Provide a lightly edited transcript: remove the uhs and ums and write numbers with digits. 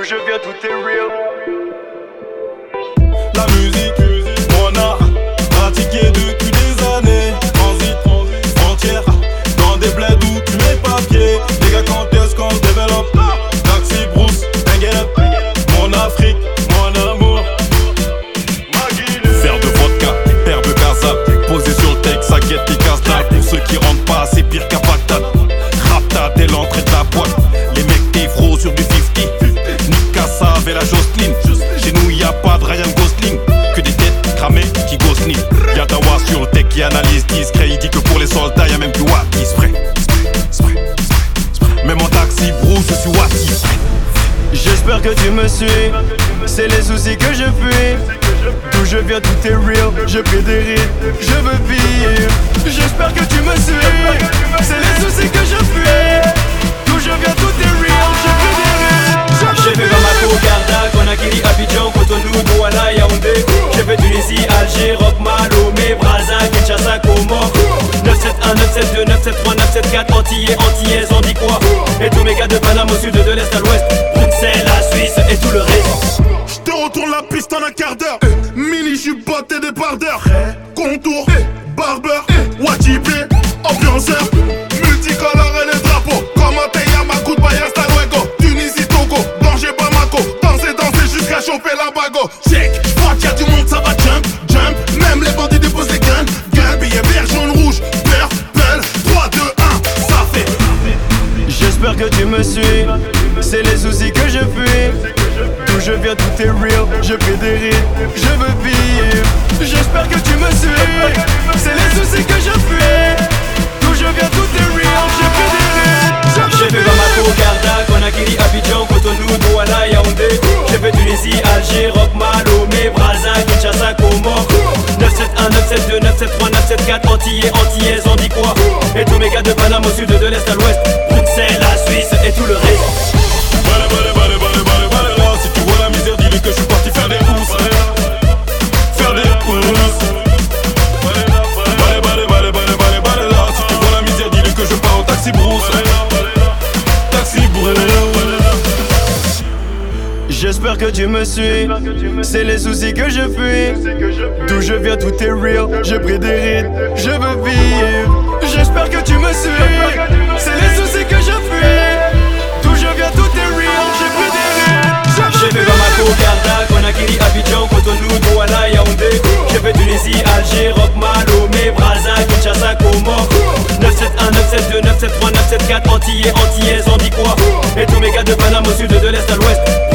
D'où je viens, tout est real. La musique, mon art, pratiqué depuis des années. Transit, frontière, dans des bleds où tu mets papier. Les gars, quand est-ce qu'on se développe? Taxi, Bruce, Benguet, mon Afrique, mon amour. Verre de vodka, paire de Gaza, posé sur le texte, ça guette les casse-dalle. Pour ceux qui rentrent pas, c'est pire qu'à Bagdad. Rapta dès l'entrée de la boîte. Les mecs t'effront sur du 50. Nick Kassav et la Jocelyne. Chez nous y'a pas de Ryan Gosling, que des têtes cramées qui gosselin. Y'a Dawa sur le tech qui analyse discret. Il dit que pour les soldats y'a même du Wati spray. Même en taxi Bruce je suis Wati. J'espère que tu me suis. C'est les soucis que je fuis. D'où je viens, tout est real. Je prie des rides, je veux vivre. J'espère que tu me suis. C'est les soucis que je fuis. D'où je viens, tout est real. Je prie des rides. J'ai fait Bamako, Garda, Conakry, Abidjan, Cotonou, Douala, Yaoundé. J'ai fait Tunisie, Alger, Rock, Malomé, Brazza, Kinshasa, Comores. 971, 972, 973, 974, Antillais, Antillaises, on dit quoi? Et tous mes gars de Paname au sud, de l'est à l'ouest, Bruxelles, la Suisse et tout le reste. J'te retourne la piste en un quart d'heure. Mini jupot et débardeur. Contour, barbeur, Wajibé, ambianceur. Multicolore et les drapeaux. Commenté Yamakout, Bayas, Tarouego. Tunisie, Togo, danger Bamako. Danser jusqu'à choper la bago. Check, j'vois qu'il y a du monde, ça va jump, jump. Même les bandits déposent les guns, guns. Billet vert, jaune, rouge, purple. 3, 2, 1, ça fait. J'espère que tu me suis. C'est les soucis que je fuis. D'où je viens, tout est real. Je prie des rides, je veux vivre. J'espère que tu me suis. C'est les soucis que je fuis. D'où je viens, tout est real. Je prie des rides. J'ai fait Bamako, Garda, Conakry, Abidjan, Cotonou, Douala, Yaoundé. J'ai fait Tunisie, Alger, Rock, Malomé, Brazza, Kinshasa, Comores. 971, 972, 973, 974, Antillais, Antillaises, on dit quoi? Et tous mes gars de Paname au sud, de l'est à l'ouest, Bruxelles, la Suisse et tout le reste. Si tu vois la misère, dis-lui que je suis parti faire des pousses. Faire des pousses. Si tu vois la misère, dis-lui que je pars en taxi Bruce. Taxi Bruce. J'espère que tu me suis. C'est les soucis que je fuis. D'où je viens, tout est real. Je prie des rides, je veux vivre. J'espère que tu me suis. C'est les soucis que je fuis. D'où je viens, tout est real. Je prie des rides. J'ai fait Bamako, Garda, Conakry, Abidjan, Cotonou, Douala, Yaoundé. J'ai fait Tunisie, Alger, Rock, Malomé, Brazza, Kinshasa, Comores. 971, 972, 973, 974, Antillais, Antillaises, on dit quoi? Et tous mes gars de Paname au sud, de l'est à l'ouest,